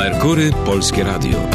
Merkury Polskie Radio.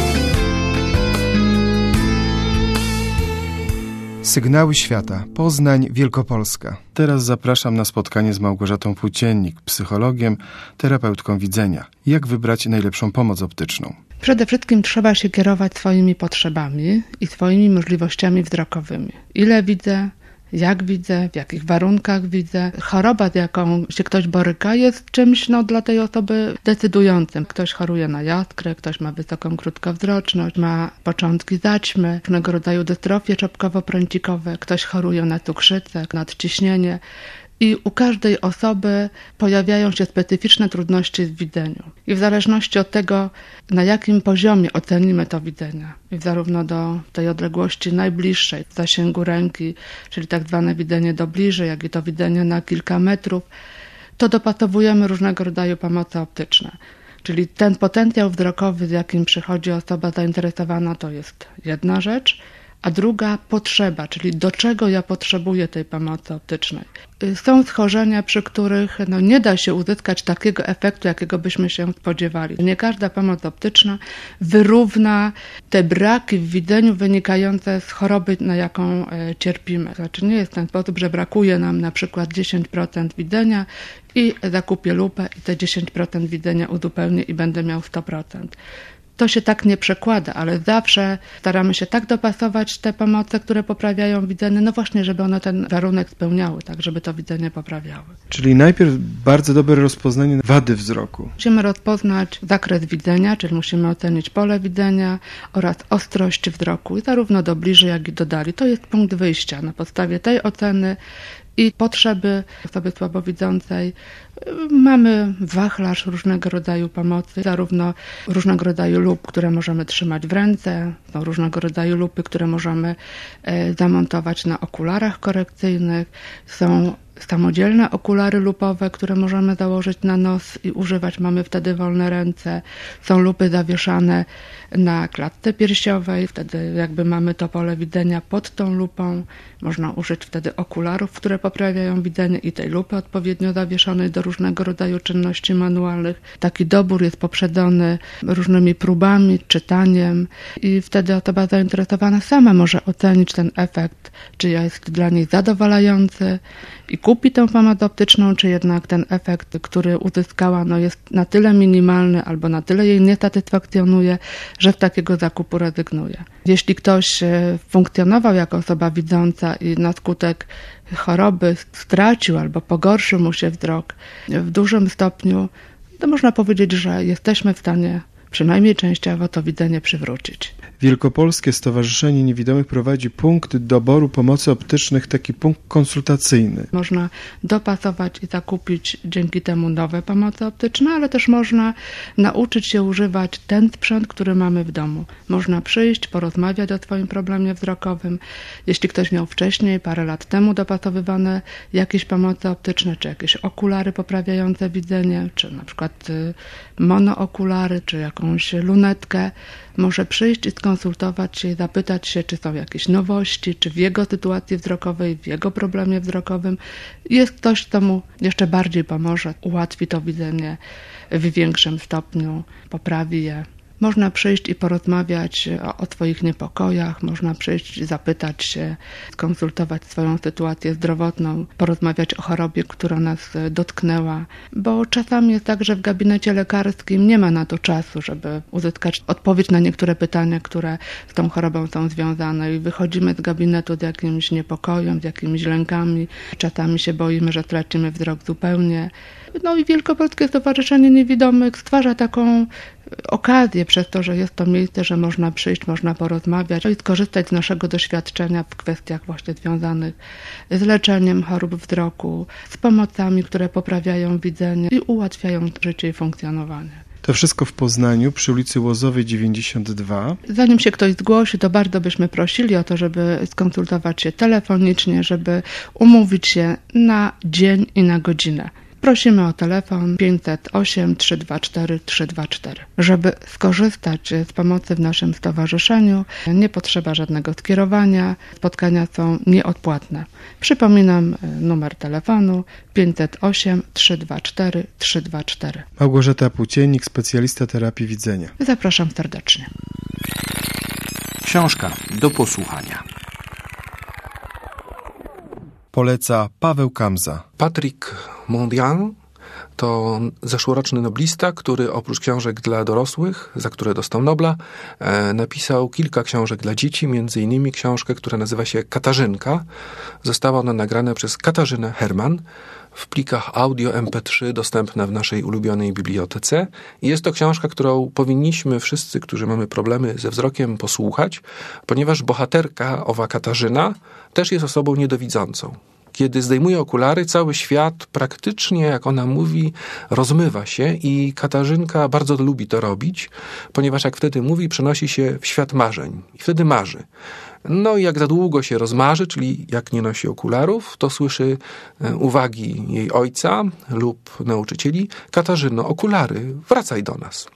Sygnały świata. Poznań, Wielkopolska. Teraz zapraszam na spotkanie z Małgorzatą Płóciennik, psychologiem, terapeutką widzenia. Jak wybrać najlepszą pomoc optyczną? Przede wszystkim trzeba się kierować swoimi potrzebami i swoimi możliwościami wzrokowymi. Ile widzę, jak widzę, w jakich warunkach widzę. Choroba, z jaką się ktoś boryka, jest czymś dla tej osoby decydującym. Ktoś choruje na jaskrę, ktoś ma wysoką krótkowzroczność, ma początki zaćmy, różnego rodzaju dystrofie czopkowo-prącikowe, ktoś choruje na cukrzycę, nadciśnienie. I u każdej osoby pojawiają się specyficzne trudności w widzeniu. I w zależności od tego, na jakim poziomie ocenimy to widzenie, i zarówno do tej odległości najbliższej, w zasięgu ręki, czyli tak zwane widzenie do bliżej, jak i to widzenie na kilka metrów, to dopasowujemy różnego rodzaju pomoce optyczne. Czyli ten potencjał wzrokowy, z jakim przychodzi osoba zainteresowana, to jest jedna rzecz, a druga potrzeba, czyli do czego ja potrzebuję tej pomocy optycznej. Są schorzenia, przy których nie da się uzyskać takiego efektu, jakiego byśmy się spodziewali. Nie każda pomoc optyczna wyrówna te braki w widzeniu wynikające z choroby, na jaką cierpimy. Znaczy nie jest w ten sposób, że brakuje nam na przykład 10% widzenia i zakupię lupę i te 10% widzenia uzupełnię i będę miał 100%. To się tak nie przekłada, ale zawsze staramy się tak dopasować te pomoce, które poprawiają widzenie, właśnie, żeby one ten warunek spełniały, tak, żeby to widzenie poprawiały. Czyli najpierw bardzo dobre rozpoznanie wady wzroku. Musimy rozpoznać zakres widzenia, czyli musimy ocenić pole widzenia oraz ostrość wzroku, zarówno do bliżej, jak i do dali. To jest punkt wyjścia. Na podstawie tej oceny i potrzeby osoby słabowidzącej mamy wachlarz różnego rodzaju pomocy, zarówno różnego rodzaju lup, które możemy trzymać w ręce, są różnego rodzaju lupy, które możemy zamontować na okularach korekcyjnych, są samodzielne okulary lupowe, które możemy założyć na nos i używać, mamy wtedy wolne ręce. Są lupy zawieszane na klatce piersiowej, wtedy jakby mamy to pole widzenia pod tą lupą. Można użyć wtedy okularów, które poprawiają widzenie i tej lupy odpowiednio zawieszonej do różnego rodzaju czynności manualnych. Taki dobór jest poprzedzony różnymi próbami, czytaniem i wtedy osoba zainteresowana sama może ocenić ten efekt, czy jest dla niej zadowalający i kupi tę pomoc optyczną, czy jednak ten efekt, który uzyskała, jest na tyle minimalny albo na tyle jej nie satysfakcjonuje, że z takiego zakupu rezygnuje. Jeśli ktoś funkcjonował jako osoba widząca i na skutek choroby stracił albo pogorszył mu się wzrok w dużym stopniu, to można powiedzieć, że jesteśmy w stanie przynajmniej częściowo to widzenie przywrócić. Wielkopolskie Stowarzyszenie Niewidomych prowadzi punkt doboru pomocy optycznych, taki punkt konsultacyjny. Można dopasować i zakupić dzięki temu nowe pomocy optyczne, ale też można nauczyć się używać ten sprzęt, który mamy w domu. Można przyjść, porozmawiać o swoim problemie wzrokowym. Jeśli ktoś miał wcześniej, parę lat temu dopasowywane jakieś pomocy optyczne, czy jakieś okulary poprawiające widzenie, czy na przykład monookulary, czy jakąś lunetkę, może przyjść i skonsultować się i zapytać się, czy są jakieś nowości, czy w jego sytuacji wzrokowej, w jego problemie wzrokowym jest ktoś, kto mu jeszcze bardziej pomoże, ułatwi to widzenie w większym stopniu, poprawi je. Można przyjść i porozmawiać o swoich niepokojach, można przyjść i zapytać się, skonsultować swoją sytuację zdrowotną, porozmawiać o chorobie, która nas dotknęła, bo czasami jest tak, że w gabinecie lekarskim nie ma na to czasu, żeby uzyskać odpowiedź na niektóre pytania, które z tą chorobą są związane i wychodzimy z gabinetu z jakimś niepokojem, z jakimiś lękami, czasami się boimy, że tracimy wzrok zupełnie. I Wielkopolskie Stowarzyszenie Niewidomych stwarza taką okazję przez to, że jest to miejsce, że można przyjść, można porozmawiać i skorzystać z naszego doświadczenia w kwestiach właśnie związanych z leczeniem chorób wzroku, z pomocami, które poprawiają widzenie i ułatwiają życie i funkcjonowanie. To wszystko w Poznaniu przy ulicy Łozowej 92. Zanim się ktoś zgłosi, to bardzo byśmy prosili o to, żeby skonsultować się telefonicznie, żeby umówić się na dzień i na godzinę. prosimy o telefon 508 324 324. Żeby skorzystać z pomocy w naszym stowarzyszeniu, nie potrzeba żadnego skierowania. Spotkania są nieodpłatne. Przypominam numer telefonu 508 324 324. Małgorzata Płóciennik, specjalista terapii widzenia. Zapraszam serdecznie. Książka do posłuchania. Poleca Paweł Kamza. Patrick Mondian to zeszłoroczny noblista, który oprócz książek dla dorosłych, za które dostał Nobla, napisał kilka książek dla dzieci, między innymi książkę, która nazywa się Katarzynka. Została ona nagrana przez Katarzynę Herman w plikach audio MP3 dostępna w naszej ulubionej bibliotece. I jest to książka, którą powinniśmy wszyscy, którzy mamy problemy ze wzrokiem, posłuchać, ponieważ bohaterka, owa Katarzyna, też jest osobą niedowidzącą. Kiedy zdejmuje okulary, cały świat praktycznie, jak ona mówi, rozmywa się i Katarzynka bardzo lubi to robić, ponieważ jak wtedy mówi, przenosi się w świat marzeń i wtedy marzy. No i jak za długo się rozmarzy, czyli jak nie nosi okularów, to słyszy uwagi jej ojca lub nauczycieli: Katarzyno, okulary, wracaj do nas.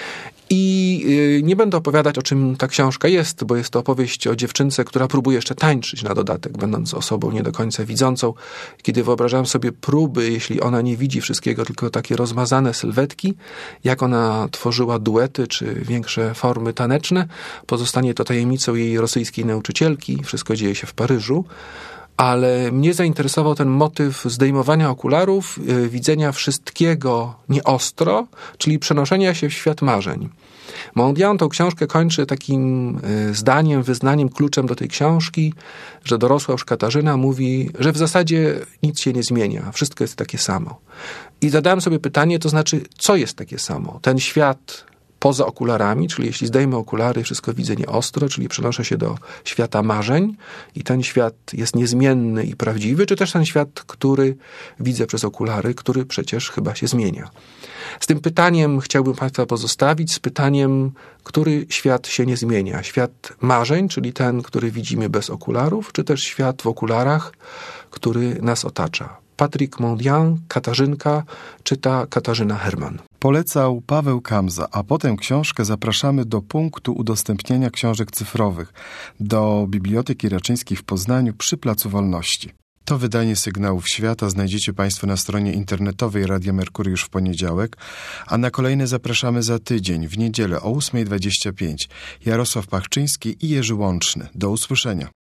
I nie będę opowiadać, o czym ta książka jest, bo jest to opowieść o dziewczynce, która próbuje jeszcze tańczyć na dodatek, będąc osobą nie do końca widzącą. Kiedy wyobrażałem sobie próby, jeśli ona nie widzi wszystkiego, tylko takie rozmazane sylwetki, jak ona tworzyła duety czy większe formy taneczne, pozostanie to tajemnicą jej rosyjskiej nauczycielki. Wszystko dzieje się w Paryżu. Ale mnie zainteresował ten motyw zdejmowania okularów, widzenia wszystkiego nieostro, czyli przenoszenia się w świat marzeń. Mondian tą książkę kończy takim zdaniem, wyznaniem, kluczem do tej książki, że dorosła już Katarzyna mówi, że w zasadzie nic się nie zmienia, wszystko jest takie samo. I zadałem sobie pytanie, to znaczy, co jest takie samo? Ten świat poza okularami, czyli jeśli zdejmę okulary, wszystko widzę nieostro, czyli przenoszę się do świata marzeń i ten świat jest niezmienny i prawdziwy, czy też ten świat, który widzę przez okulary, który przecież chyba się zmienia. Z tym pytaniem chciałbym Państwa pozostawić, z pytaniem, który świat się nie zmienia. Świat marzeń, czyli ten, który widzimy bez okularów, czy też świat w okularach, który nas otacza. Patrick Mondian, Katarzynka, czyta Katarzyna Herman. Polecał Paweł Kamza, a potem książkę zapraszamy do punktu udostępniania książek cyfrowych, do Biblioteki Raczyńskiej w Poznaniu przy Placu Wolności. To wydanie Sygnałów Świata znajdziecie Państwo na stronie internetowej Radia Merkury już w poniedziałek, a na kolejne zapraszamy za tydzień, w niedzielę o 8:25. Jarosław Pachczyński i Jerzy Łączny. Do usłyszenia.